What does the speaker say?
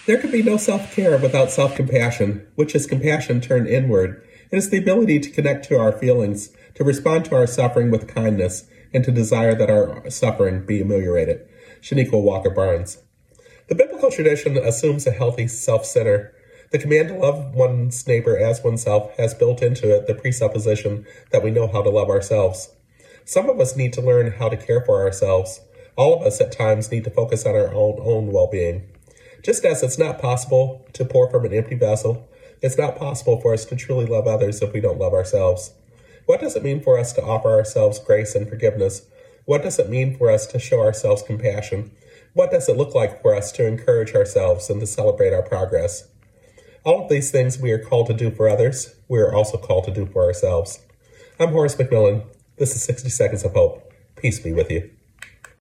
There can be no self-care without self-compassion, which is compassion turned inward. It is the ability to connect to our feelings, to respond to our suffering with kindness, and to desire that our suffering be ameliorated. Shaniqua Walker Barnes. The biblical tradition assumes a healthy self-center. The command to love one's neighbor as oneself has built into it the presupposition that we know how to love ourselves. Some of us need to learn how to care for ourselves. All of us at times need to focus on our own well-being. Just as it's not possible to pour from an empty vessel, it's not possible for us to truly love others if we don't love ourselves. What does it mean for us to offer ourselves grace and forgiveness? What does it mean for us to show ourselves compassion? What does it look like for us to encourage ourselves and to celebrate our progress? All of these things we are called to do for others, we are also called to do for ourselves. I'm Horace McMillan. This is 60 Seconds of Hope. Peace be with you.